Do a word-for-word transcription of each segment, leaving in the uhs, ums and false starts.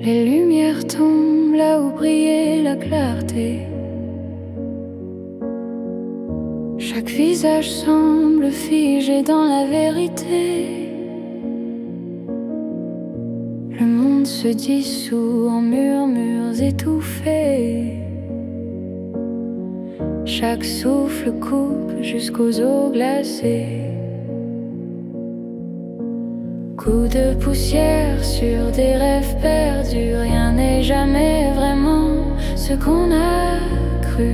Les lumières tombent là où brillait la clarté. Chaque visage semble figé dans la vérité. Le monde se dissout en murmures étouffés. Chaque souffle coupe jusqu'aux eaux glacées. Coups de poussière sur des rêves perdus. Rien n'est jamais vraiment ce qu'on a cru.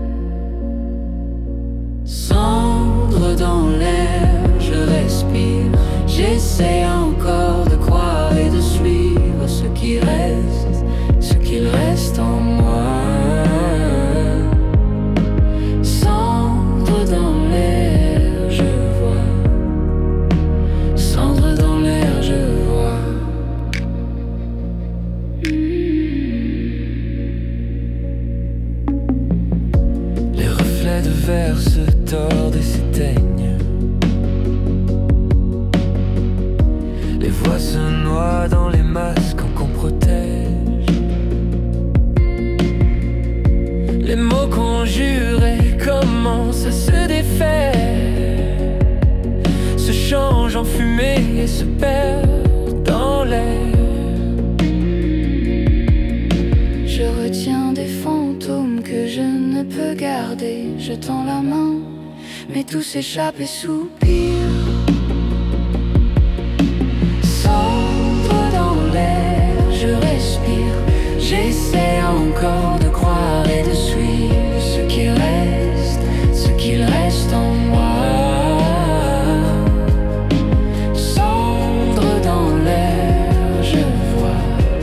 Cendre dans l'air, je respire. J'essaie encore de croire et de suivre ce qui reste, ce qu'il reste en moi. Cendre dans l'air, je vois. Cendre dans l'air, je vois. Les reflets de verre se tordent et s'éteignent. Les voix se noient dans les masques qu'on protège. Les mots conjurés commencent à se défaire, se changent en fumée et se perdent dans l'air. Je retiens des fantômes que je ne peux garder. Je tends la main, mais tout s'échappe et soupire. Cendre dans l'air, je respire. J'essaie encore de croire et de suivre ce qui reste, ce qu'il reste en moi. Cendre dans l'air, je vois.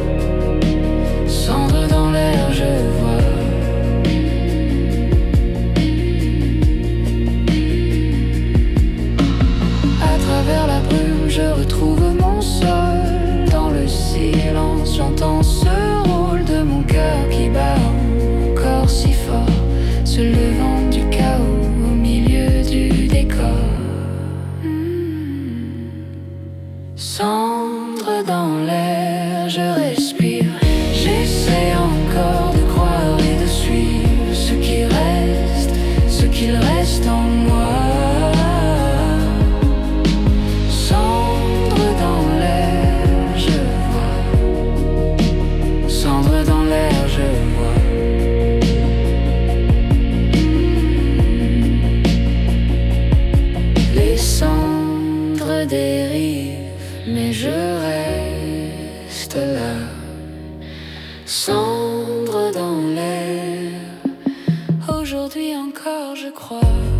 Cendre dans l'air, je vois. À travers la brume, je retrouve mon sol. Dans le silence, j'entends ce rôle de mon cœur qui bat encore si fort, se levant du chaos au milieu du décor. Hmm. Cendre dans l'air, je respire. J'essaie encore de croire et de suivre ce qui reste, ce qu'il reste en moi. Cendre dans l'air, je vois. Cendre dans l'air, je vois. Les cendres dérivent, mais je reste là. Cendre dans l'air, aujourd'hui encore je crois.